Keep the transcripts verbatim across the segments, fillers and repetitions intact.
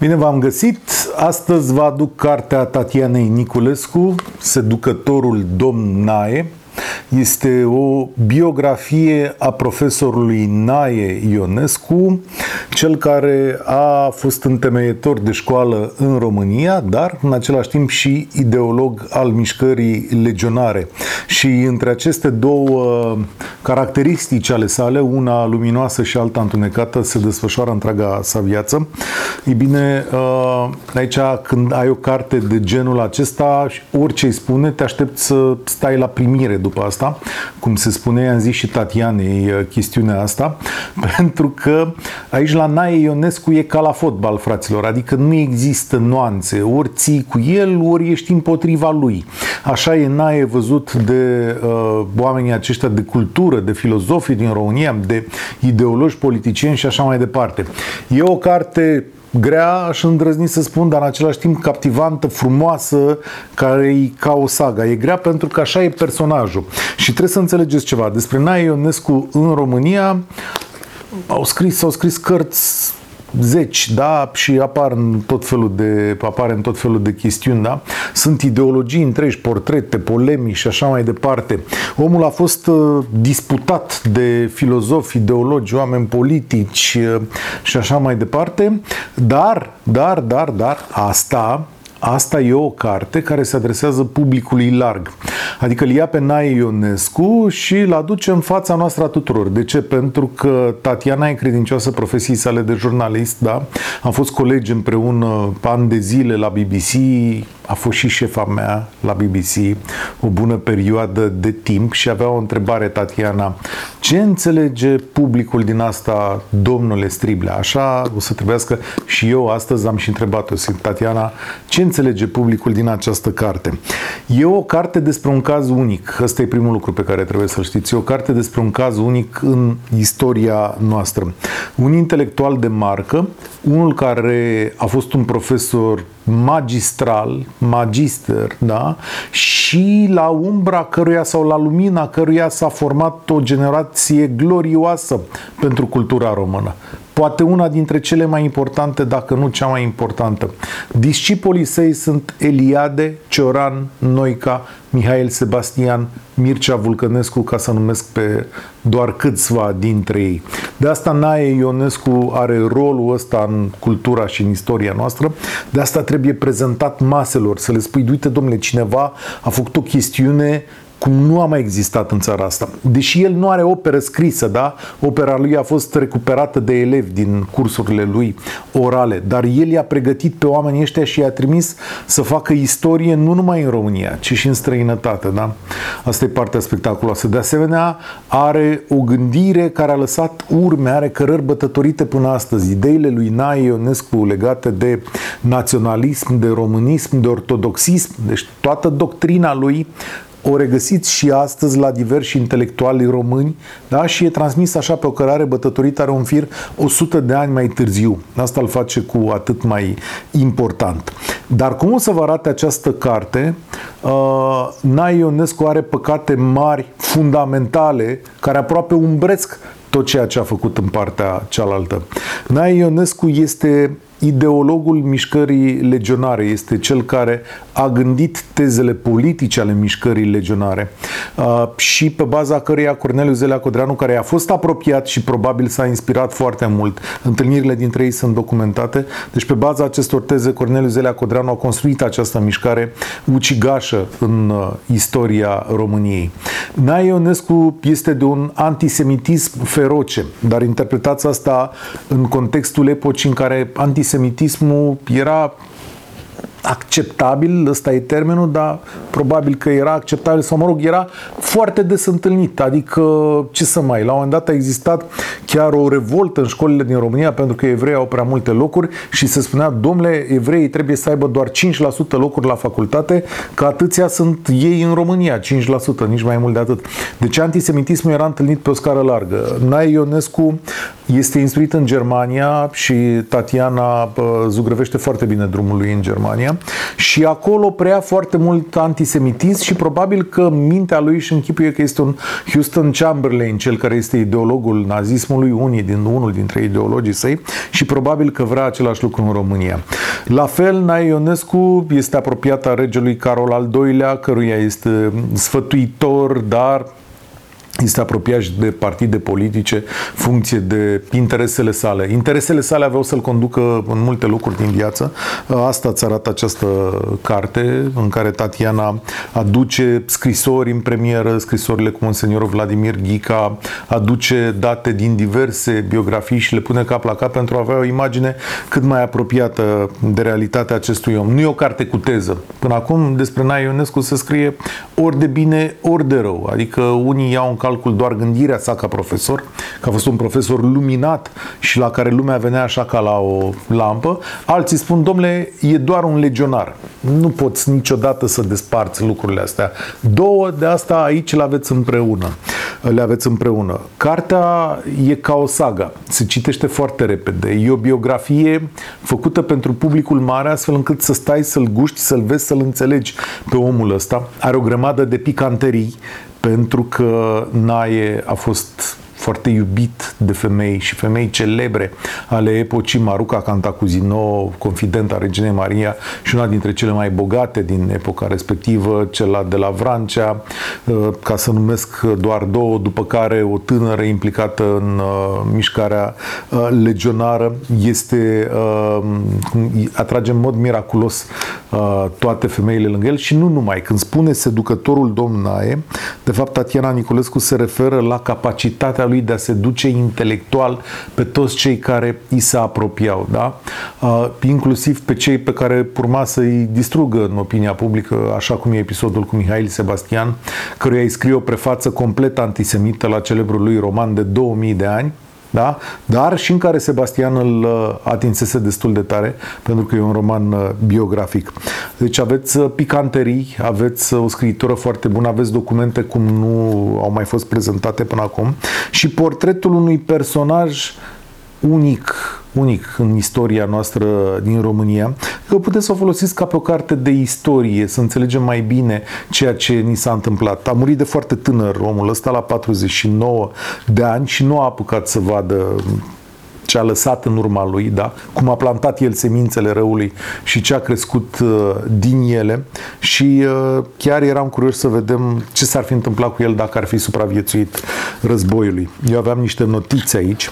Bine v-am găsit! Astăzi vă aduc cartea Tatianei Niculescu, Seducătorul domn Nae. Este o biografie a profesorului Nae Ionescu, cel care a fost întemeietor de școală în România, dar în același timp și ideolog al mișcării legionare. Și între aceste două caracteristici ale sale, una luminoasă și alta întunecată, se desfășoară întreaga sa viață. Ei bine, aici când ai o carte de genul acesta, orice îi spune, te aștepți să stai la primire după asta. Cum se spune, i-am zis și Tatianei chestiunea asta, pentru că aici la Nae Ionescu e ca la fotbal, fraților, adică nu există nuanțe, ori ții cu el, ori ești împotriva lui. Așa e Nae văzut de uh, oamenii aceștia de cultură, de filozofii din România, de ideologi, politicieni și așa mai departe. E o carte grea, aș îndrăzni să spun, dar în același timp captivantă, frumoasă, care e ca o saga. E grea pentru că așa e personajul. Și trebuie să înțelegeți ceva. Despre Nae Ionescu în România au scris, s-au scris cărți zeci, da, și apar în tot felul de, apare în tot felul de chestiuni, da? Sunt ideologii întregi, portrete, polemici și așa mai departe. Omul a fost uh, disputat de filozofi, ideologi, oameni politici uh, și așa mai departe, dar, dar, dar, dar, asta... Asta e o carte care se adresează publicului larg. Adică îl ia pe Nae Ionescu și îl aduce în fața noastră a tuturor. De ce? Pentru că Tatiana e credincioasă profesiei sale de jurnalist, da? Am fost colegi împreună ani de zile la B B C, a fost și șefa mea la B B C o bună perioadă de timp și avea o întrebare, Tatiana: ce înțelege publicul din asta, domnule Striblea? Așa o să trebuiască și eu astăzi am și întrebat-o, Tatiana, ce înțelege publicul din această carte? E o carte despre un caz unic. Ăsta e primul lucru pe care trebuie să-l știți. E o carte despre un caz unic în istoria noastră. Un intelectual de marcă, unul care a fost un profesor magistral, magister, da? Și la umbra căruia sau la lumina căruia s-a format o generație glorioasă pentru cultura română. Poate una dintre cele mai importante, dacă nu cea mai importantă. Discipolii săi sunt Eliade, Cioran, Noica, Mihail Sebastian, Mircea Vulcănescu, ca să numesc pe doar câțiva dintre ei. De asta Nae Ionescu are rolul ăsta în cultura și în istoria noastră. De asta trebuie prezentat maselor, să le spui: uite, domnule, cineva a făcut o chestiune cum nu a mai existat în țara asta. Deși el nu are operă scrisă, da? Opera lui a fost recuperată de elevi din cursurile lui orale, dar el i-a pregătit pe oamenii ăștia și i-a trimis să facă istorie nu numai în România, ci și în străinătate, da? Asta e partea spectaculoasă. De asemenea, are o gândire care a lăsat urme, are cărări bătătorite până astăzi. Ideile lui Nae Ionescu legate de naționalism, de românism, de ortodoxism, deci toată doctrina lui o regăsiți și astăzi la diversi intelectuali români, da? Și e transmis așa pe o cărare bătătorită, are un fir o sută de ani mai târziu. Asta îl face cu atât mai important. Dar cum o să vă arate această carte? Uh, Nae Ionescu are păcate mari, fundamentale, care aproape umbresc tot ceea ce a făcut în partea cealaltă. Nae Ionescu este ideologul mișcării legionare, este cel care a gândit tezele politice ale mișcării legionare uh, și pe baza căreia Corneliu Zelea Codreanu, care a fost apropiat și probabil s-a inspirat foarte mult, întâlnirile dintre ei sunt documentate, deci pe baza acestor teze Corneliu Zelea Codreanu a construit această mișcare ucigașă în uh, istoria României. Nae Ionescu este de un antisemitism feroce, dar interpretați asta în contextul epocii în care antisemitismul era acceptabil, ăsta e termenul, dar probabil că era acceptabil sau, mă rog, era foarte des întâlnit. Adică, ce să mai, la un moment dat a existat chiar o revoltă în școlile din România pentru că evreii au prea multe locuri și se spunea: domnule, evreii trebuie să aibă doar cinci la sută locuri la facultate, că atâția sunt ei în România, cinci la sută, nici mai mult de atât. Deci antisemitismul era întâlnit pe o scară largă. Nae Ionescu este instruit în Germania și Tatiana zugrăvește foarte bine drumul lui în Germania. România, și acolo preia foarte mult antisemitism și probabil că mintea lui își închipuie că este un Houston Chamberlain, cel care este ideologul nazismului, unii din, unul dintre ideologii săi, și probabil că vrea același lucru în România. La fel, Nae Ionescu este apropiat a regelui Carol al doilea, căruia este sfătuitor, dar este apropiat și de partide politice, funcție de interesele sale. Interesele sale aveau să-l conducă în multe lucruri din viață. Asta îți arată această carte, în care Tatiana aduce scrisori în premieră, scrisorile cu Monseniorul Vladimir Ghica, aduce date din diverse biografii și le pune cap la cap pentru a avea o imagine cât mai apropiată de realitatea acestui om. Nu e o carte cu teză. Până acum, despre Nae Ionescu se scrie ori de bine, ori de rău. Adică unii iau în calcul doar gândirea sa ca profesor, că a fost un profesor luminat și la care lumea venea așa ca la o lampă. Alții spun, domnule, e doar un legionar. Nu poți niciodată să desparți lucrurile astea. Două de asta aici le aveți împreună. Le aveți împreună. Cartea e ca o saga. Se citește foarte repede. E o biografie făcută pentru publicul mare, astfel încât să stai să-l guști, să-l vezi, să-l înțelegi pe omul ăsta. Are o grămadă de picanterii, pentru că Nae a fost foarte iubit de femei și femei celebre ale epocii, Maruca Cantacuzino, confidenta Reginei Maria și una dintre cele mai bogate din epoca respectivă, cela de la Vrancea, ca să numesc doar două, după care o tânără implicată în mișcarea legionară este, atrage în mod miraculos toate femeile lângă el și nu numai. Când spune seducătorul domn Nae, de fapt Tatiana Niculescu se referă la capacitatea lui de a seduce intelectual pe toți cei care îi se apropiau, da? Uh, inclusiv pe cei pe care urma să-i distrugă în opinia publică, așa cum e episodul cu Mihail Sebastian, căruia îi scrie o prefață complet antisemită la celebrul lui roman de două mii de ani, da? Dar și în care Sebastian îl atinsese destul de tare, pentru că e un roman biografic. Deci aveți picanterii, aveți o scriitură foarte bună, aveți documente cum nu au mai fost prezentate până acum și portretul unui personaj unic, unic în istoria noastră din România, că puteți să o folosiți ca pe o carte de istorie, să înțelegem mai bine ceea ce ni s-a întâmplat. A murit de foarte tânăr omul ăsta, la patruzeci și nouă de ani, și nu a apucat să vadă ce a lăsat în urma lui, da? Cum a plantat el semințele răului și ce a crescut uh, din ele, și uh, chiar eram curios să vedem ce s-ar fi întâmplat cu el dacă ar fi supraviețuit războiului. Eu aveam niște notițe aici,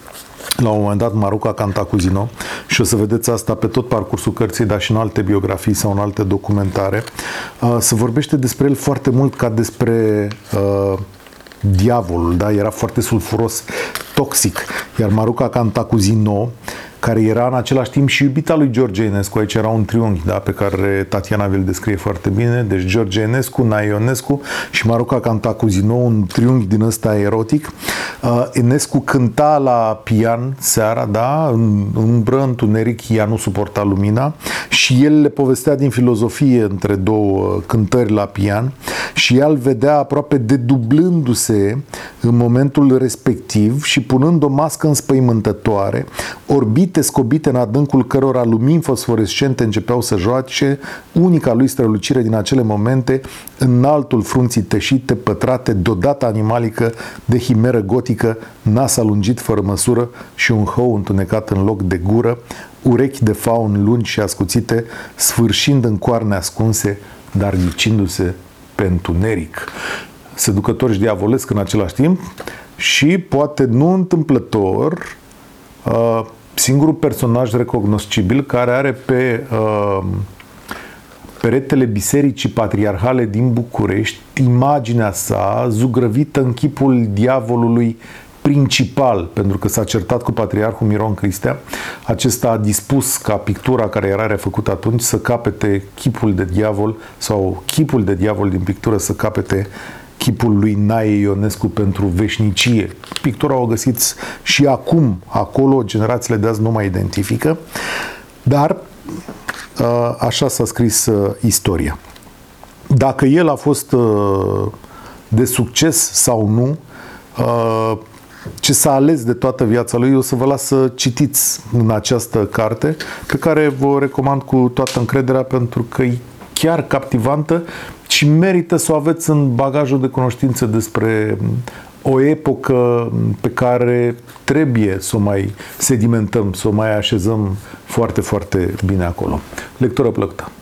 la un moment dat, Maruca Cantacuzino, și o să vedeți asta pe tot parcursul cărții, dar și în alte biografii sau în alte documentare. Se vorbește despre el foarte mult ca despre uh, diavolul, da? Era foarte sulfuros, toxic. Iar Maruca Cantacuzino, care era în același timp și iubita lui George Enescu, aici era un triunghi, da, pe care Tatiana vi-l descrie foarte bine, deci George Enescu, Nae Ionescu și Maruca Cantacuzino, un triunghi din ăsta erotic. Uh, Enescu cânta la pian seara, da, în umbră, întuneric, ea nu suporta lumina, și el le povestea din filozofie între două cântări la pian și ea îl vedea aproape dedublându-se în momentul respectiv și punând o mască înspăimântătoare, orbite scobite în adâncul cărora lumini fosforescente începeau să joace, unica lui strălucire din acele momente, înaltul frunții teșite, pătrate, deodată animalică de himeră gotică, nas alungit fără măsură și un hău întunecat în loc de gură, urechi de faun lungi și ascuțite, sfârșind în coarne ascunse, dar ghicindu-se pe întuneric. Seducător și diavolesc în același timp și, poate nu întâmplător, uh, singurul personaj recognoscibil care are pe uh, peretele Bisericii Patriarhale din București imaginea sa zugrăvită în chipul diavolului principal, pentru că s-a certat cu patriarhul Miron Cristea. Acesta a dispus ca pictura care era refăcută atunci să capete chipul de diavol, sau chipul de diavol din pictură să capete chipul lui Nae Ionescu pentru veșnicie. Pictura o găsiți și acum acolo, generațiile de azi nu mai identifică, dar așa s-a scris istoria. Dacă el a fost de succes sau nu, ce s-a ales de toată viața lui. O să vă las să citiți în această carte, pe care vă recomand cu toată încrederea, pentru că e chiar captivantă și merită să o aveți în bagajul de cunoștințe despre o epocă pe care trebuie să o mai sedimentăm, să o mai așezăm foarte, foarte bine acolo. Lectură plăcută!